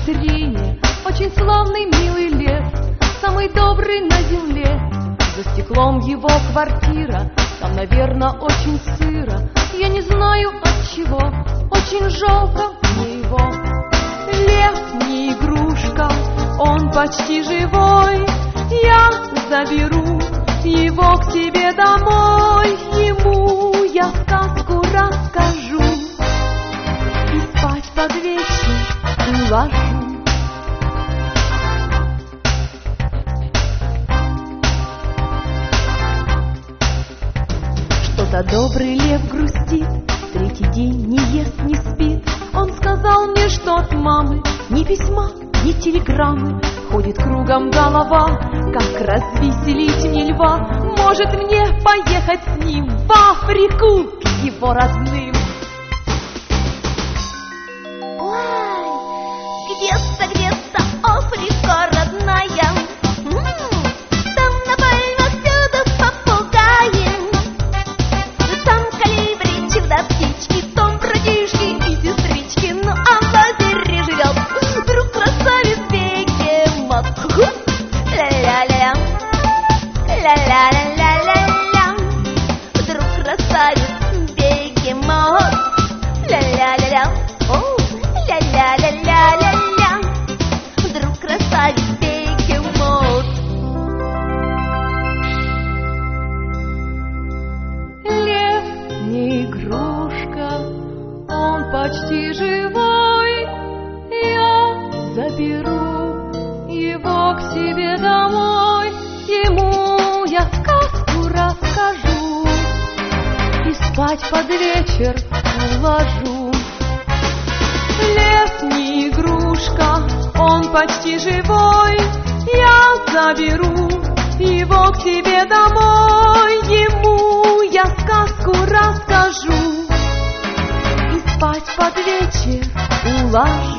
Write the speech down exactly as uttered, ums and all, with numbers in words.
витрине очень славный милый лев, самый добрый на земле. За стеклом его квартира, там, наверное, очень сыро. Я не знаю от чего, очень жалко мне его. Лев не игрушка, он почти живой. Я заберу его к себе домой. Ему я сказку расскажу и спать под вечер уложу. Что-то добрый лев грустит, третий день не ест, не спит. Он сказал мне, что от мамы ни письма, ни телеграммы. Ходит кругом голова, как развеселить мне льва. Может мне поехать с ним в Африку к его родным? Ой, где-то, где-то Африка родная. М-м, там на пальмах всюду попугаи. Там колибри, чудо-птички, там братишки и сестрички. Ну а в озере живет друг красавец бегемот. Ля-ля-ля-ля, ля-ля-ля-ля-ля-ля. Друг красавец бегемот. Ля-ля-ля-ля, о, ля-ля-ля-ля-ля-ля. Друг красавец бегемот. Лев не игрушка, он почти живой. Я заберу его к себе домой. Ему я сказку расскажу и спать под вечер уложу. Лев не игрушка, он почти живой. Я заберу его к себе домой. Ему я сказку расскажу и спать под вечер уложу.